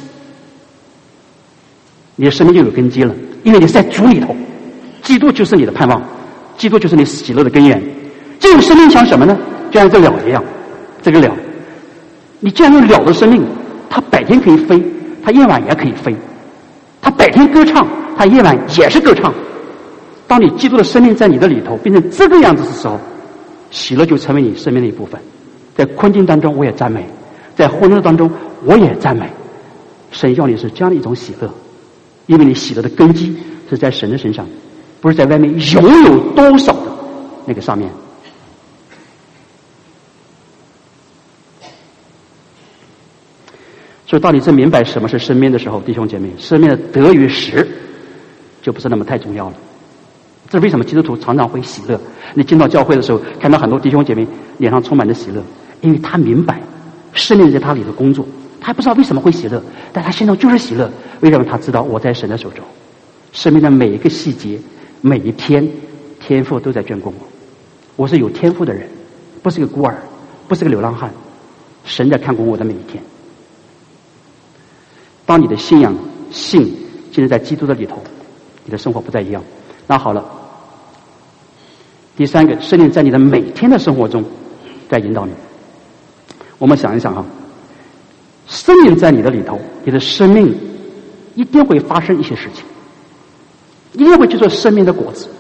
你的生命就有根基了，因为你是在主里头，基督就是你的盼望，基督就是你喜乐的根源。这种生命像什么呢？就像这鸟一样，这个鸟，你这样用鸟的生命，它白天可以飞，它夜晚也可以飞，它白天歌唱，它夜晚也是歌唱。当你基督的生命在你的里头变成这个样子的时候，喜乐就成为你生命的一部分。在困境当中我也赞美，在欢乐当中我也赞美。神要你是这样的一种喜乐，因为你喜乐的根基是在神的身上，不是在外面拥有多少的那个上面。所以当你真明白什么是生命的时候，弟兄姐妹，生命的得与失就不是那么太重要了。这是为什么基督徒常常会喜乐。你进到教会的时候，看到很多弟兄姐妹脸上充满着喜乐，因为他明白生命在他里的工作，他不知道为什么会喜乐，但他心中就是喜乐。为什么？他知道我在神的手中，生命的每一个细节，每一天，天父都在眷顾我。我是有天赋的人，不是个孤儿，不是个流浪汉，神在看顾我的每一天。当你的信仰信进入在基督的里头，你的生活不再一样。那好了，第三个，圣灵在你的每天的生活中在引导你。我们想一想哈，圣灵在你的里头，你的生命一定会发生一些事情，一定会去做生命的果子。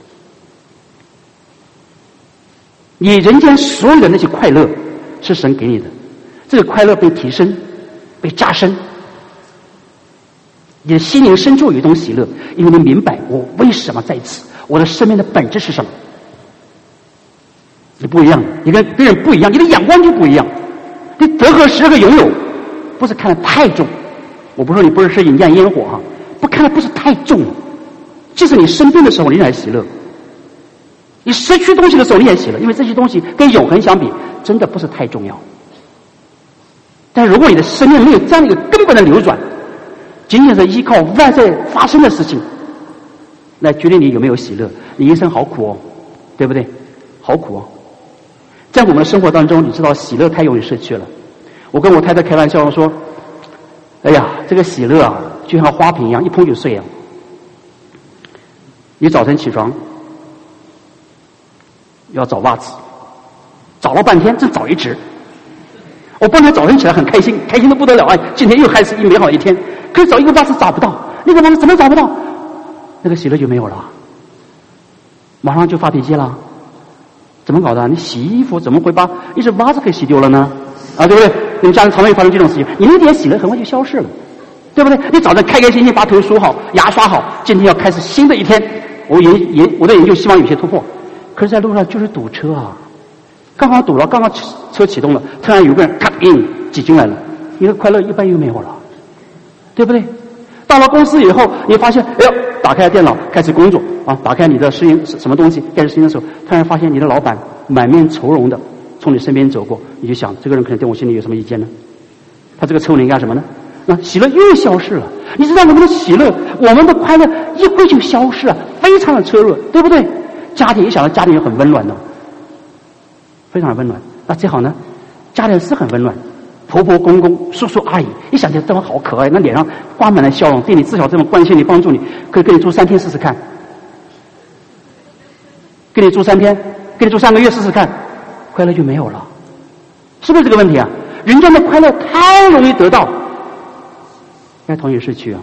你人间所有的那些快乐是神给你的，这个快乐被提升，被加深。你的心灵深处有一种喜乐，因为你明白我为什么在此，我的生命的本质是什么。你不一样，你跟别人不一样，你的眼光就不一样。你得和失和拥有，不是看得太重。我不说你不是是引燃烟火哈，不看得不是太重。即使你生病的时候，你也喜乐；你失去东西的时候，你也喜乐，因为这些东西跟永恒相比，真的不是太重要。但如果你的生命没有这样一个根本的流转，仅仅是依靠外在发生的事情来决定你有没有喜乐，你一生好苦哦，对不对？好苦哦。在我们的生活当中，你知道喜乐太容易失去了。我跟我太太开玩笑说，哎呀，这个喜乐啊就像花瓶一样，一碰就碎啊。你早晨起床要找袜子，找了半天正找一只， 我帮他早晨起来很开心，开心的不得了，哎，今天又开始一美好的一天。可是找一个巴士找不到，那个巴士怎么找不到？那个喜乐就没有了，马上就发脾气了。怎么搞的？你洗衣服怎么会把一只袜子给洗丢了呢？啊，对不对？你们家人常常会发生这种事情，你那点喜乐很快就消失了，对不对？你早上开开心心把头梳好，牙刷好，今天要开始新的一天，我研研我的研究希望有些突破。可是，在路上就是堵车啊，刚刚堵了，刚刚车启动了，突然有个人咔印挤进来了，你的快乐一半又没有了，对不对？到了公司以后，你发现，哎呦，打开电脑开始工作啊，打开你的适应什么东西开始适应的时候，突然发现你的老板满面愁容的从你身边走过，你就想，这个人可能对我心里有什么意见呢？他这个愁容干什么呢？那喜乐又消失了。你知道我们的喜乐，我们的快乐一会就消失了，非常的脆弱，对不对？家庭一想到家庭很温暖的，非常的温暖。那最好呢，家人是很温暖。婆婆公公叔叔阿姨一想起来这么好可爱，那脸上挂满了笑容，对你自小这么关心你帮助你，可以跟你住三天试试看，跟你住三天跟你住三个月试试看，快乐就没有了，是不是这个问题啊？人间的快乐太容易得到，该同意失去啊。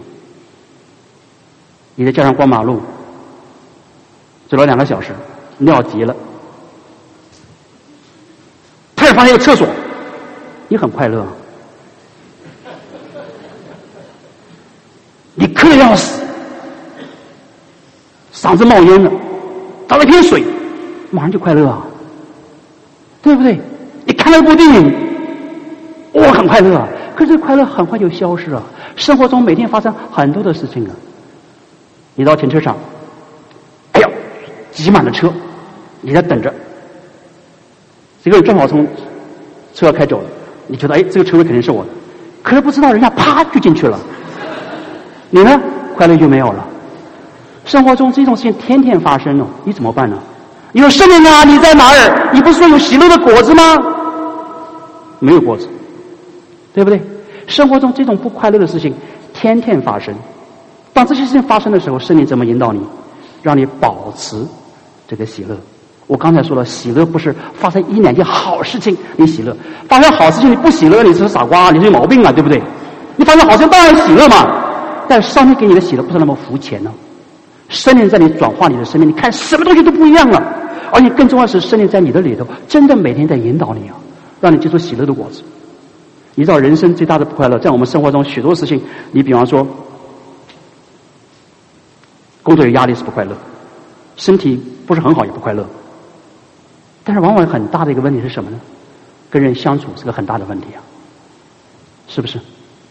你在街上过马路走了两个小时，尿急了，突然发现一个厕所，你很快乐，你渴得要死，嗓子冒烟了，找了一瓶水，马上就快乐啊，对不对？你看了一部电影，我、哦、很快乐啊，可是快乐很快就消失了。生活中每天发生很多的事情啊，你到停车场，哎呀，挤满了车，你在等着，这个人正好从车要开走了。你觉得哎，这个车位肯定是我的，可是不知道人家啪就进去了，你呢，快乐就没有了。生活中这种事情天天发生了，你怎么办呢？你说生命啊，你在哪儿？你不是说有喜乐的果子吗？没有果子，对不对？生活中这种不快乐的事情天天发生，当这些事情发生的时候，圣灵怎么引导你，让你保持这个喜乐？我刚才说了，喜乐不是发生一两件好事情你喜乐，发生好事情你不喜乐，你是傻瓜，你是有毛病啊，对不对？你发生好事情当然喜乐嘛，但上帝给你的喜乐不是那么肤浅呢。圣灵在你转化你的生命，你看什么东西都不一样了，而且更重要的是，圣灵在你的里头真的每天在引导你啊，让你结出喜乐的果子。你知道人生最大的不快乐，在我们生活中许多事情，你比方说工作有压力是不快乐，身体不是很好也不快乐，但是往往很大的一个问题是什么呢？跟人相处是个很大的问题啊，是不是？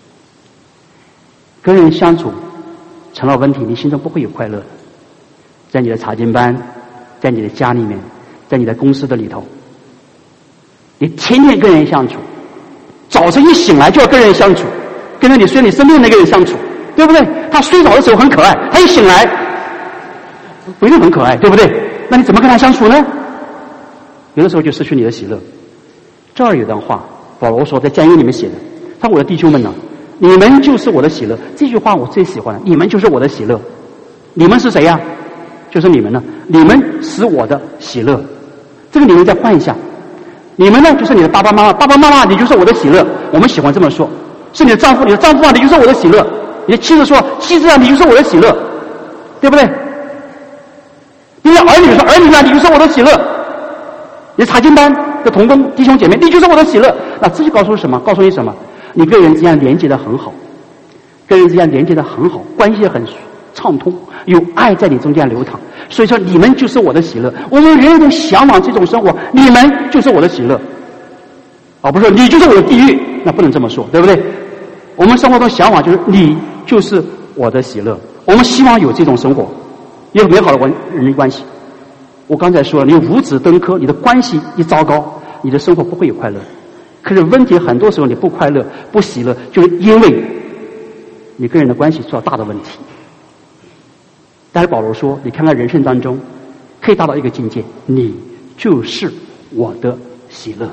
跟人相处成了问题，你心中不会有快乐的。在你的查经班，在你的家里面，在你的公司的里头，你天天跟人相处，早晨一醒来就要跟人相处，跟着你睡你身边的那个人相处，对不对？他睡着的时候很可爱，他一醒来不一定很可爱，对不对？那你怎么跟他相处呢？有的时候就失去你的喜乐。这儿有段话，保罗说在监狱里面写的，他说我的弟兄们呢，你们就是我的喜乐。这句话我最喜欢了，你们就是我的喜乐。你们是谁呀？就是你们呢，你们是我的喜乐。这个你们再换一下，你们呢就是你的爸爸妈妈，爸爸妈妈你就是我的喜乐。我们喜欢这么说，是你的丈夫，你的丈夫啊，你就是我的喜乐。你的妻子说，妻子啊，你就是我的喜乐，对不对？你的儿女说，儿女啊，你就是我的喜乐。你的查经班的同工弟兄姐妹，你就是我的喜乐。那这就告诉什么？告诉你什么？你跟人之间连接的很好，跟人之间连接的很好，关系很畅通，有爱在你中间流淌。所以说你们就是我的喜乐。我们人人向往这种生活，你们就是我的喜乐，而不是说你就是我的地狱，那不能这么说，对不对？我们生活中向往就是你就是我的喜乐，我们希望有这种生活，有美好的人际关系。我刚才说了，你五子登科，你的关系一糟糕，你的生活不会有快乐。可是问题很多时候你不快乐不喜乐，就是因为你跟人的关系出了大的问题。但是保罗说，你看看人生当中可以达到一个境界，你就是我的喜乐。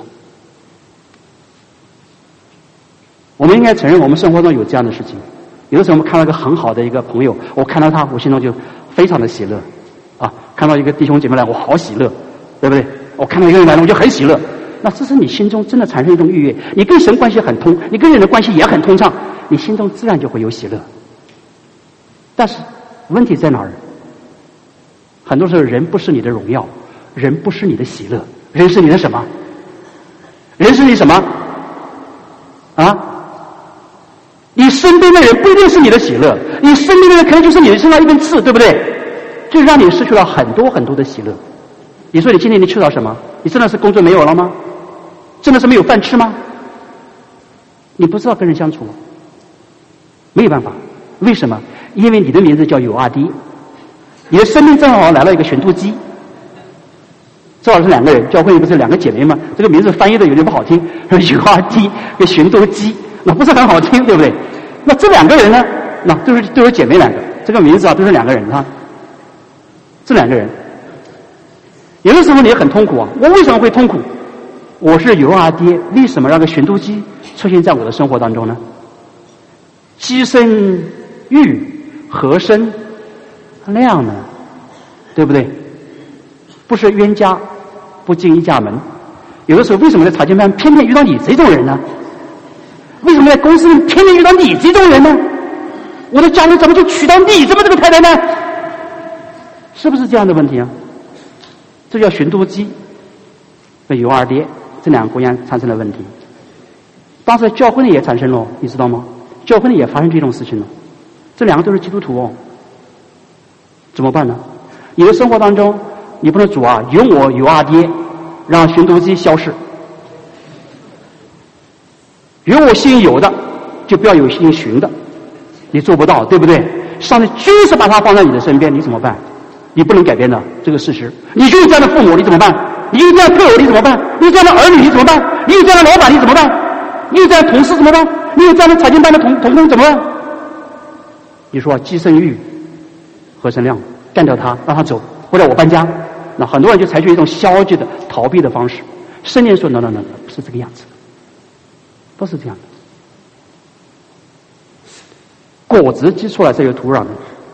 我们应该承认我们生活中有这样的事情，有的时候我们看到一个很好的一个朋友，我看到他我心中就非常的喜乐啊，看到一个弟兄姐妹来我好喜乐，对不对？我看到一个人来了我就很喜乐， 那这是你心中真的产生一种愉悦，你跟神关系很通，你跟人的关系也很通畅，你心中自然就会有喜乐。但是问题在哪儿？很多时候人不是你的荣耀，人不是你的喜乐，人是你的什么？人是你什么？啊？你身边的人不一定是你的喜乐，你身边的人可能就是你的身上一根刺，对不对？就让你失去了很多很多的喜乐。你说你今天你缺少什么？你真的是工作没有了吗？真的是没有饭吃吗？你不知道跟人相处，没有办法。为什么？因为你的名字叫有阿爹，你的身边正好来了一个寻兔机，正好是两个人，教会不是两个姐妹吗？这个名字翻译的有点不好听，有阿爹跟寻兔机，那不是很好听，对不对？那这两个人呢？那都是都是姐妹两个，这个名字啊都是两个人啊，这两个人。有的时候你也很痛苦啊，我为什么会痛苦？我是有阿爹，为什么让个寻兔机出现在我的生活当中呢？鸡生玉，何生亮呢？对不对？不是冤家不进一家门。有的时候为什么在查经班偏偏遇到你这种人呢？为什么在公司里偏偏遇到你这种人呢？我的家人怎么就娶到你这么这个太太呢？是不是这样的问题啊？这叫寻兔机和有二爹这两个姑娘产生了问题。当时教会里也产生了，你知道吗？教会里也发生这种事情了。这两个都是基督徒哦，怎么办呢？你的生活当中，你不能主啊，有我有二爹，让寻兔机消失；有我姓有的，就不要有姓寻的。你做不到，对不对？上帝就是把他放在你的身边，你怎么办？你不能改变的这个事实。你就是这样的父母，你怎么办？你有这样的配偶，你怎么办？你有这样的儿女，你怎么办？你有这样的老板，你怎么办？你有这样的同事怎么办？你有这样的财经班的同同工怎么办？你说鸡生玉，何生亮？干掉他，让他走，或者我搬家。那很多人就采取一种消极的逃避的方式。圣经说 no no no， 不是这个样子，不是这样的。果子结出来才有土壤的。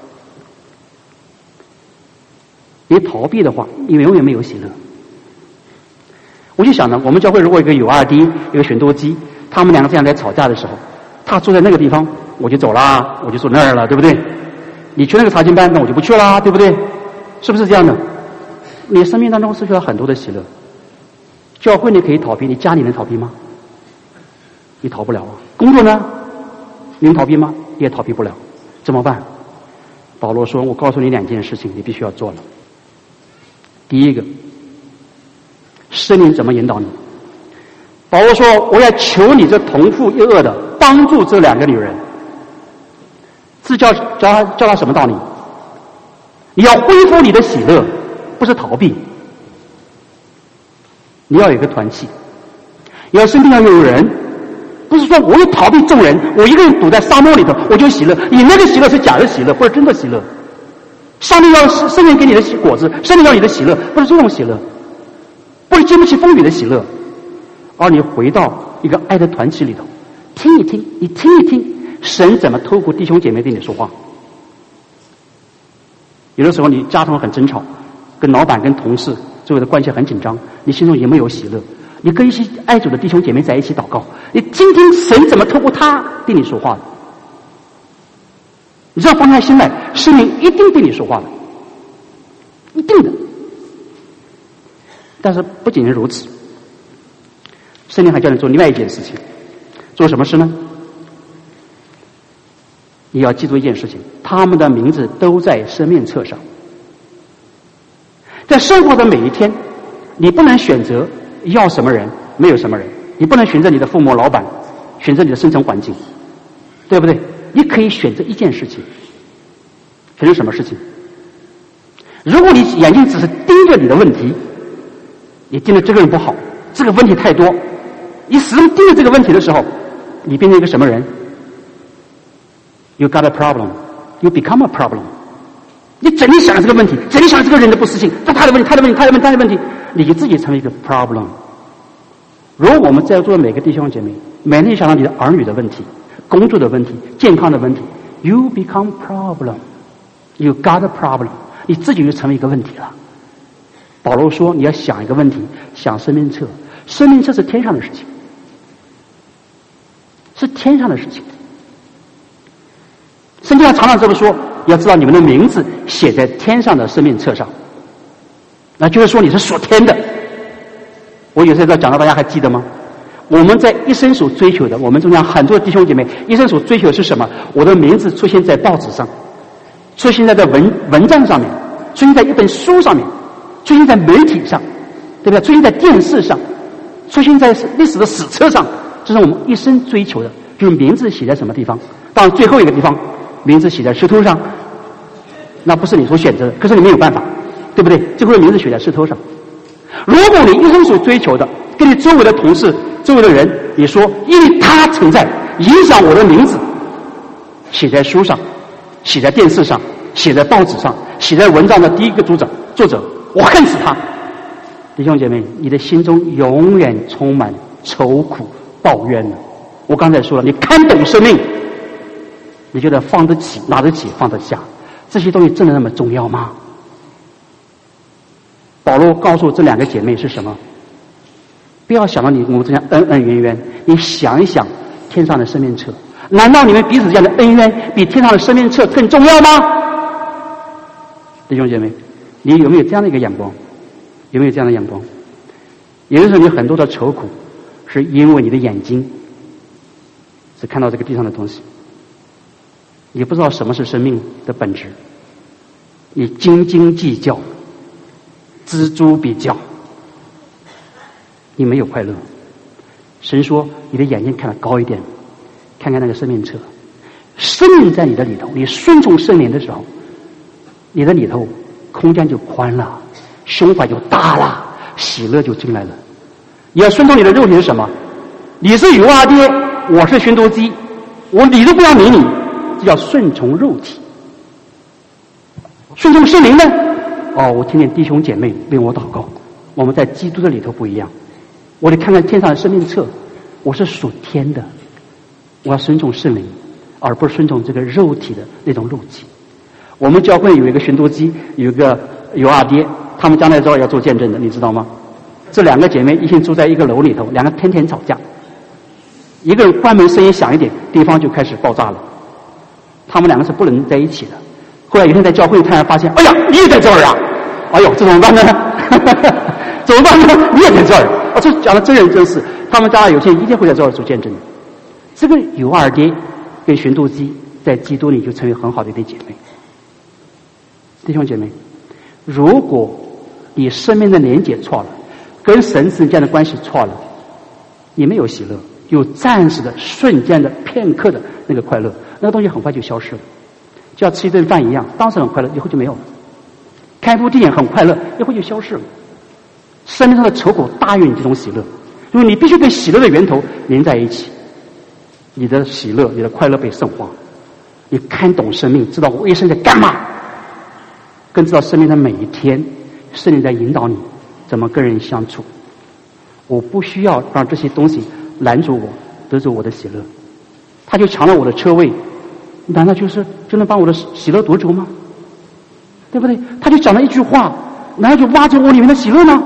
你逃避的话，你永远没有喜乐。我就想呢，我们教会如果一个有二爹，一个寻兔机，他们两个这样在吵架的时候，他坐在那个地方，我就走啦，我就坐那儿了，对不对？你去那个查经班，那我就不去啦，对不对？是不是这样的？你生命当中失去了很多的喜乐。教会你可以逃避，你家里能逃避吗？你逃不了啊。工作呢，你能逃避吗？也逃避不了。怎么办？保罗说：“我告诉你两件事情，你必须要做了。第一个，圣灵怎么引导你？保罗说：我要求你这同父异母的帮助这两个女人。这叫教他教他什么道理？你要恢复你的喜乐，不是逃避。你要有一个团契，你要身边要有人，不是说我要逃避众人，我一个人堵在沙漠里头我就喜乐。你那个喜乐是假的喜乐，不是真的喜乐。上帝要圣灵给你的果子，圣灵要你的喜乐，不是这种喜乐，不是经不起风雨的喜乐，而你回到一个爱的团契里头，听一听，你听一听，神怎么透过弟兄姐妹对你说话。有的时候你家中很争吵，跟老板跟同事周围的关系很紧张，你心中也没有喜乐，你跟一些爱主的弟兄姐妹在一起祷告，你听听神怎么透过他对你说话的。你这样放下心来，圣灵一定对你说话的，一定的。但是不仅是如此，圣灵还叫你做另外一件事情。做什么事呢？你要记住一件事情，他们的名字都在生命册上。在生活的每一天，你不能选择要什么人，没有什么人，你不能选择你的父母、老板，选择你的生存环境，对不对？你可以选择一件事情。选择什么事情？如果你眼睛只是盯着你的问题，你盯着这个人不好，这个问题太多，你始终盯着这个问题的时候，你变成一个什么人？ You got a problem. You become a problem. 你整天想这个问题，整天想这个人的不思信，这他的问题，他的问题，他的问题，他的问题，你自己成为一个 problem。如果我们在座的每个弟兄姐妹，每天想到你的儿女的问题、工作的问题、健康的问题 ，You become problem. You got a problem. 你自己就成为一个问题了。保罗说，你要想一个问题，想生命册， 生命册是天上的事情，是天上的事情。圣经上常常这么说，要知道你们的名字写在天上的生命册上，那就是说你是属天的。我有时候在讲到，大家还记得吗？我们在一生所追求的，我们中间很多弟兄姐妹一生所追求的是什么？我的名字出现在报纸上，出现在这文文章上面，出现在一本书上面，出现在媒体上，对不对？出现在电视上，出现在历史的史册上，这是我们一生追求的，就是名字写在什么地方。当然最后一个地方，名字写在石头上，那不是你所选择的，可是你没有办法，对不对？最后的名字写在石头上。如果你一生所追求的，跟你周围的同事、周围的人，你说因为他存在，影响我的名字写在书上，写在电视上，写在报纸上，写在文章的第一个作者，作者，我恨死他。弟兄姐妹，你的心中永远充满愁苦、抱怨了。我刚才说了，你看懂生命，你觉得放得起、拿得起、放得下，这些东西真的那么重要吗？保罗告诉这两个姐妹是什么？不要想到你我们之间恩恩怨怨，你想一想天上的生命册，难道你们彼此之间的恩怨比天上的生命册更重要吗？弟兄姐妹，你有没有这样的一个眼光？有没有这样的眼光？有的时候你很多的愁苦，是因为你的眼睛只看到这个地上的东西，你不知道什么是生命的本质，你斤斤计较，锱铢比较，你没有快乐。神说你的眼睛看得高一点，看看那个生命册，生命在你的里头，你顺从圣灵的时候，你的里头空间就宽了，胸怀就大了，喜乐就进来了。你要顺从你的肉体是什么？你是有阿爹，我是寻多基，我理都不要理你，这叫顺从肉体。顺从圣灵呢？哦，我听见弟兄姐妹为我祷告，我们在基督的里头不一样。我得看看天上的生命册，我是属天的，我要顺从圣灵，而不是顺从这个肉体的那种肉体。我们教会有一个寻多基，有一个有阿爹，他们将来之后要做见证的，你知道吗？这两个姐妹一起住在一个楼里头，两个天天吵架，一个人关门声音响一点，对方就开始爆炸了。他们两个是不能在一起的。后来有一天在教会，突然发现，哎呀，你也在这儿啊！哎呦，这怎么办呢？怎么办呢？你也在这儿啊！这讲的真人真事，他们将来有天一定会在这儿做见证的。这个有二爹跟寻多基在基督里就成为很好的一对姐妹。弟兄姐妹，如果你生命的连结错了，跟神之间的关系错了，你没有喜乐，有暂时的、瞬间的、片刻的那个快乐，那个东西很快就消失了，就像吃一顿饭一样，当时很快乐，以后就没有了。看一部电影很快乐，一会就消失了。生命上的愁苦大于你这种喜乐，因为你必须跟喜乐的源头连在一起，你的喜乐、你的快乐被圣化。你看懂生命，知道我一生在干嘛，更知道生命的每一天，圣灵在引导你怎么跟人相处。我不需要让这些东西拦住我，得罪我的喜乐。他就抢了我的车位，难道就是就能把我的喜乐夺走吗？对不对？他就讲了一句话，难道就挖走我里面的喜乐吗？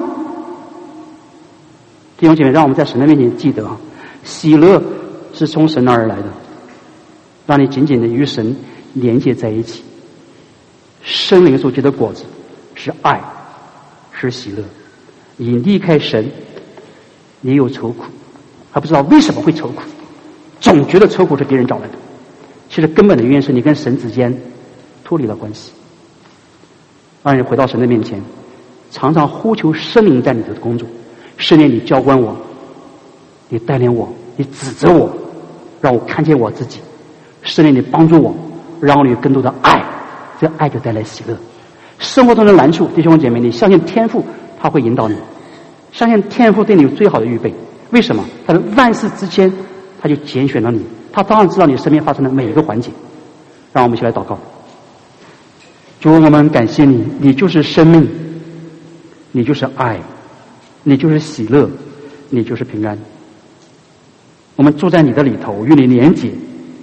弟兄姐妹，让我们在神的面前记得啊，喜乐是从神那而来的，让你紧紧的与神连接在一起。圣灵所结的果子是爱，是喜乐。你离开神，你有愁苦，还不知道为什么会愁苦，总觉得愁苦是别人找来的。其实根本的原因是你跟神之间脱离了关系。让你回到神的面前，常常呼求圣灵在你的工作。圣灵，你教官我，你带领我，你指责我，让我看见我自己。圣灵，你帮助我，让我有更多的爱，这爱就带来喜乐。生活中的难处，弟兄姐妹，你相信天父，他会引导你，相信天父对你有最好的预备。为什么？他在万事之间，他就拣选了你，他当然知道你身边发生的每一个环节。让我们一起来祷告。主，我们感谢你，你就是生命，你就是爱，你就是喜乐，你就是平安。我们住在你的里头，与你连结，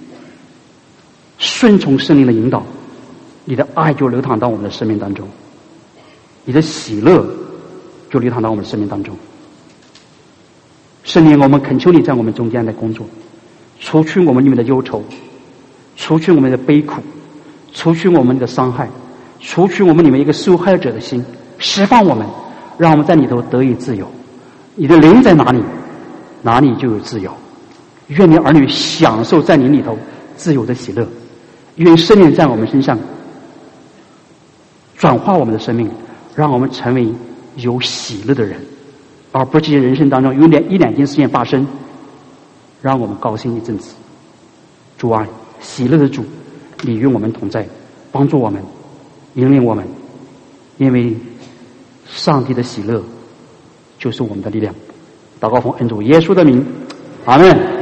顺从圣灵的引导，你的爱就流淌到我们的生命当中，你的喜乐就流淌到我们的生命当中。 圣灵，我们恳求你在我们中间来工作，除去我们里面的忧愁，除去我们的悲苦，除去我们的伤害，除去我们里面一个受害者的心，释放我们，让我们在里头得以自由。你的灵在哪里，哪里就有自由。愿你儿女享受在你里头自由的喜乐。愿圣灵在我们身上转化我们的生命，让我们成为有喜乐的人，而不是人生当中有两一两件事情发生让我们高兴一阵子。主啊，喜乐的主，你与我们同在，帮助我们，引领我们，因为上帝的喜乐就是我们的力量。祷告奉恩主耶稣的名，阿们。